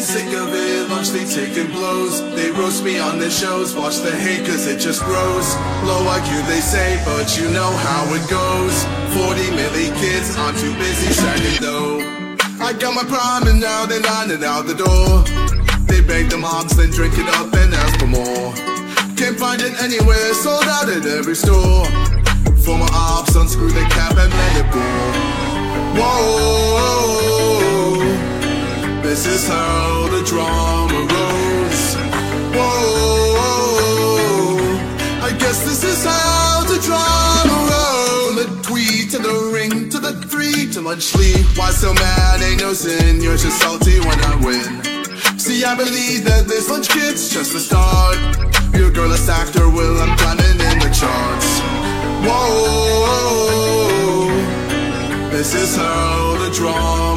Sick of it, lunch they taking blows. They roast me on their shows, watch the hate cause it just grows. Low IQ they say, but you know how it goes. 40 million kids, I'm too busy shining though. I got my prime and now they're lining out the door. They beg the moms, then drink it up and ask for more. Can't find it anywhere, sold out at every store. Former ops, unscrew the cap and let it go. Whoa, this is how the drama rolls. Whoa, I guess this is how the drama rolls. From the tweet to the ring to the three to lunch sleep. Why so mad? Ain't no sin. You're just salty when I win. See, I believe that this lunch kit's just the start. You're a girlist actor, well, I'm climbing in the charts. Whoa, this is how the drama